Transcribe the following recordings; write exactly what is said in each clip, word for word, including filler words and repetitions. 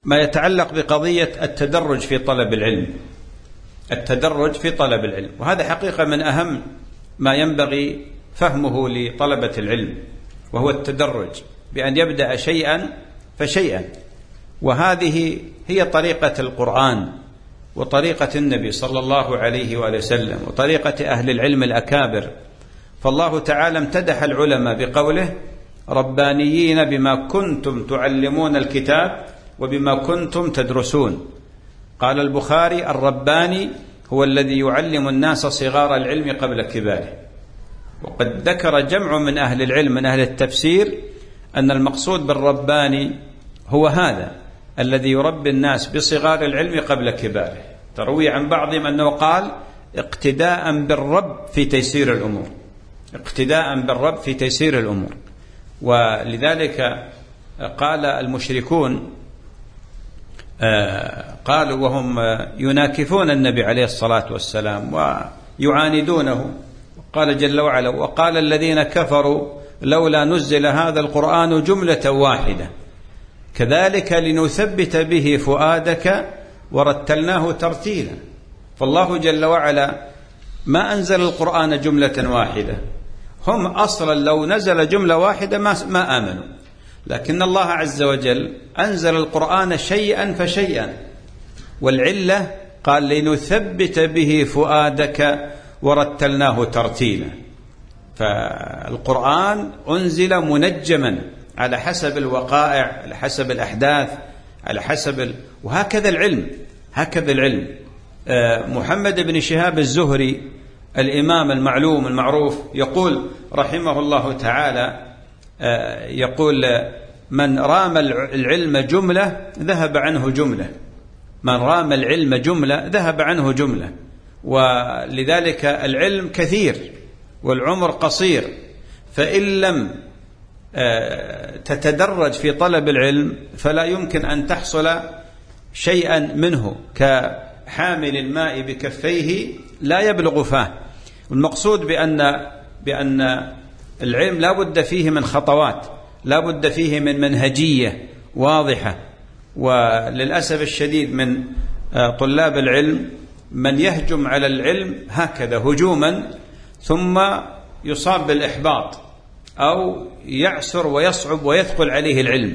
ما يتعلق بقضية التدرج في طلب العلم، التدرج في طلب العلم، وهذا حقيقة من أهم ما ينبغي فهمه لطلبة العلم، وهو التدرج بأن يبدأ شيئا فشيئا. وهذه هي طريقة القرآن وطريقة النبي صلى الله عليه وآله وسلم وطريقة أهل العلم الأكابر. فالله تعالى امتدح العلماء بقوله: ربانيين بما كنتم تعلمون الكتاب وبما كنتم تدرسون. قال البخاري: الرباني هو الذي يعلم الناس صغار العلم قبل كباره. وقد ذكر جمع من أهل العلم من أهل التفسير أن المقصود بالرباني هو هذا الذي يربي الناس بصغار العلم قبل كباره. تروي عن بعضهم أنه قال: اقتداء بالرب في تيسير الأمور، اقتداء بالرب في تيسير الأمور. ولذلك قال المشركون، قالوا وهم يناكفون النبي عليه الصلاة والسلام ويعاندونه، قال جل وعلا: وقال الذين كفروا لولا نزل هذا القرآن جملة واحدة كذلك لنثبت به فؤادك ورتلناه ترتيلا. فالله جل وعلا ما أنزل القرآن جملة واحدة، هم أصلا لو نزل جملة واحدة ما آمنوا، لكن الله عز وجل أنزل القرآن شيئا فشيئا. والعلة قال: لنثبت به فؤادك ورتلناه ترتيلا. فالقرآن أنزل منجما على حسب الوقائع، على حسب الأحداث، على حسب ال... وهكذا العلم، هكذا العلم. محمد بن شهاب الزهري الإمام المعلوم المعروف يقول رحمه الله تعالى، يقول: من رام العلم جملة ذهب عنه جملة، من رام العلم جملة ذهب عنه جملة. ولذلك العلم كثير والعمر قصير، فإن لم تتدرج في طلب العلم فلا يمكن أن تحصل شيئا منه، كحامل الماء بكفيه لا يبلغ فاه. والمقصود بأن بأن العلم لا بد فيه من خطوات، لا بد فيه من منهجية واضحة. وللأسف الشديد من طلاب العلم من يهجم على العلم هكذا هجوما ثم يصاب بالإحباط أو يعسر ويصعب ويثقل عليه العلم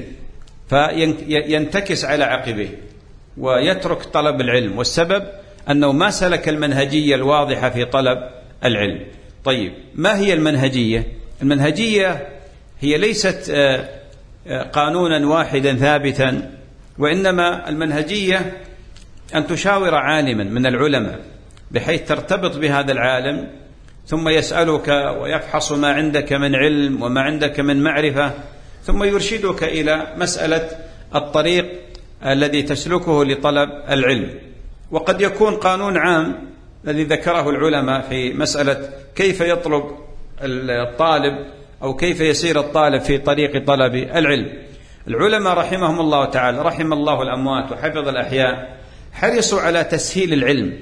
فينتكس على عقبه ويترك طلب العلم، والسبب أنه ما سلك المنهجية الواضحة في طلب العلم. طيب، ما هي المنهجية؟ المنهجية هي ليست قانونا واحدا ثابتا، وإنما المنهجية أن تشاور عالما من العلماء بحيث ترتبط بهذا العالم ثم يسألك ويفحص ما عندك من علم وما عندك من معرفة، ثم يرشدك إلى مسألة الطريق الذي تسلكه لطلب العلم. وقد يكون قانون عام الذي ذكره العلماء في مسألة كيف يطلب الطالب أو كيف يسير الطالب في طريق طلب العلم. العلماء رحمهم الله تعالى، رحم الله الأموات وحفظ الأحياء، حرصوا على تسهيل العلم،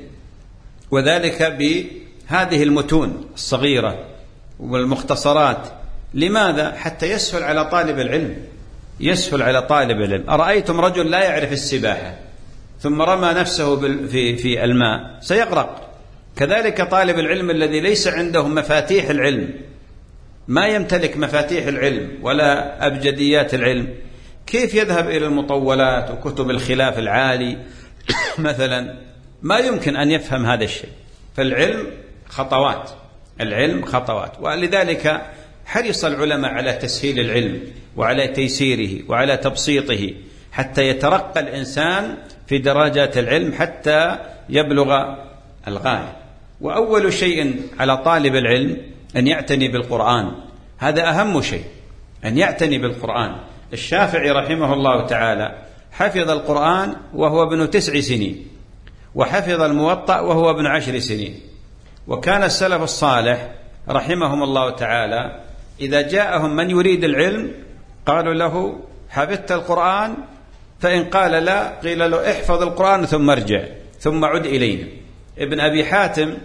وذلك بهذه المتون الصغيرة والمختصرات. لماذا؟ حتى يسهل على طالب العلم، يسهل على طالب العلم. أرأيتم رجل لا يعرف السباحة ثم رمى نفسه في في الماء سيغرق. كذلك طالب العلم الذي ليس عنده مفاتيح العلم، ما يمتلك مفاتيح العلم ولا أبجديات العلم، كيف يذهب إلى المطولات وكتب الخلاف العالي مثلا؟ ما يمكن أن يفهم هذا الشيء. فالعلم خطوات، العلم خطوات. ولذلك حرص العلماء على تسهيل العلم وعلى تيسيره وعلى تبسيطه حتى يترقى الإنسان في درجات العلم حتى يبلغ الغاية. وأول شيء على طالب العلم أن يعتني بالقرآن، هذا أهم شيء، أن يعتني بالقرآن. الشافعي رحمه الله تعالى حفظ القرآن وهو ابن تسع سنين، وحفظ الموطأ وهو ابن عشر سنين. وكان السلف الصالح رحمهم الله تعالى إذا جاءهم من يريد العلم قالوا له: حفظت القرآن؟ فإن قال لا قيل له: احفظ القرآن ثم ارجع ثم عد إلينا. ابن أبي حاتم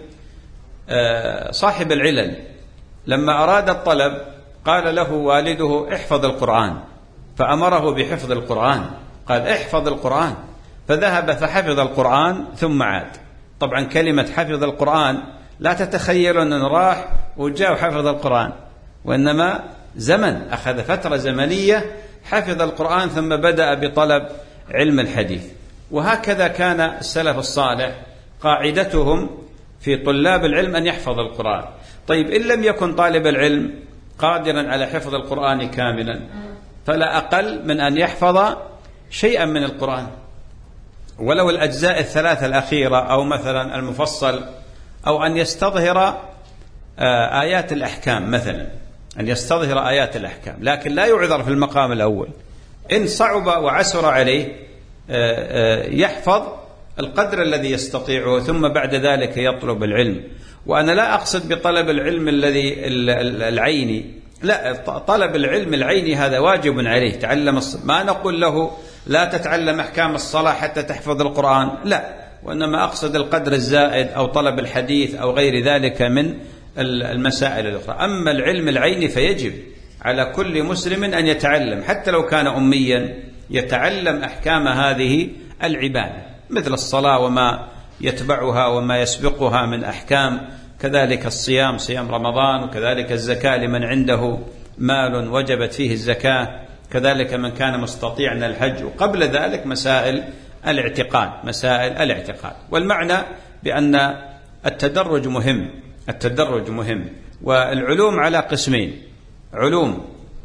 صاحب العلل لما أراد الطلب قال له والده: احفظ القرآن، فأمره بحفظ القرآن. قال احفظ القرآن، فذهب فحفظ القرآن ثم عاد. طبعا كلمة حفظ القرآن لا تتخيلون أنه راح وجاء وحفظ القرآن، وإنما زمن، أخذ فترة زمنية حفظ القرآن ثم بدأ بطلب علم الحديث. وهكذا كان السلف الصالح قاعدتهم في طلاب العلم أن يحفظ القرآن. طيب إن لم يكن طالب العلم قادرا على حفظ القرآن كاملا، فلا أقل من أن يحفظ شيئا من القرآن، ولو الأجزاء الثلاثة الأخيرة أو مثلا المفصل، أو أن يستظهر آيات الأحكام مثلا، أن يستظهر آيات الأحكام، لكن لا يعذر في المقام الأول. إن صعب وعسر عليه يحفظ القدر الذي يستطيعه ثم بعد ذلك يطلب العلم. وأنا لا أقصد بطلب العلم الذي العيني، لا، طلب العلم العيني هذا واجب عليه، تعلم الصلاة. ما نقول له لا تتعلم أحكام الصلاة حتى تحفظ القرآن، لا، وإنما أقصد القدر الزائد أو طلب الحديث أو غير ذلك من المسائل الأخرى. أما العلم العيني فيجب على كل مسلم أن يتعلم، حتى لو كان أميا، يتعلم أحكام هذه العبادة، مثل الصلاة وما يتبعها وما يسبقها من أحكام، كذلك الصيام، صيام رمضان، وكذلك الزكاة لمن عنده مال وجبت فيه الزكاة، كذلك من كان مستطيعا الحج، وقبل ذلك مسائل الاعتقاد، مسائل الاعتقاد. والمعنى بأن التدرج مهم، التدرج مهم. والعلوم على قسمين: علوم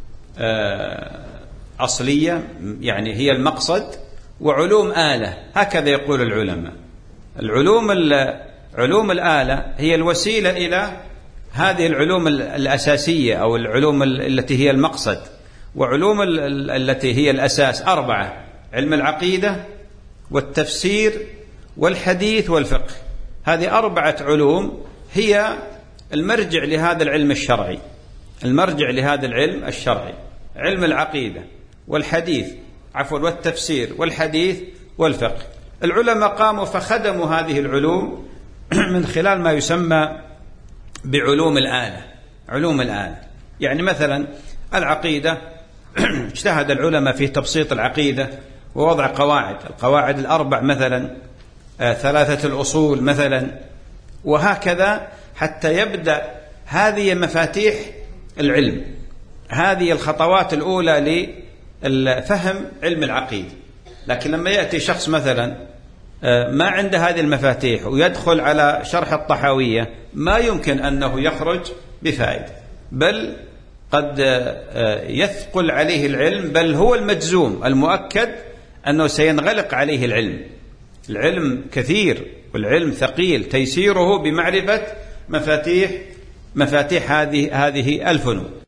أصلية يعني هي المقصد، وعلوم آلة، هكذا يقول العلماء. العلوم علوم الآلة هي الوسيلة إلى هذه العلوم الأساسية أو العلوم التي هي المقصد. وعلوم التي هي الأساس أربعة: علم العقيدة والتفسير والحديث والفقه. هذه أربعة علوم هي المرجع لهذا العلم الشرعي، المرجع لهذا العلم الشرعي: علم العقيدة والحديث عفوا والتفسير والحديث والفقه. العلماء قاموا فخدموا هذه العلوم من خلال ما يسمى بعلوم الآلة. علوم الآلة يعني مثلا العقيدة، اجتهد العلماء في تبسيط العقيدة ووضع قواعد، القواعد الأربع مثلا، آه ثلاثة الأصول مثلا، وهكذا حتى يبدأ. هذه مفاتيح العلم، هذه الخطوات الأولى لفهم علم العقيدة. لكن لما يأتي شخص مثلا ما عنده هذه المفاتيح ويدخل على شرح الطحاوية، ما يمكن أنه يخرج بفائدة، بل قد يثقل عليه العلم، بل هو المجزوم المؤكد أنه سينغلق عليه العلم. العلم كثير والعلم ثقيل، تيسيره بمعرفة مفاتيح مفاتيح هذه هذه الفنون.